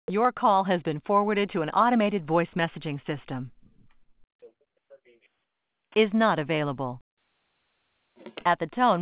Your call has been forwarded to an automated voice messaging system. Is not available. At the tone,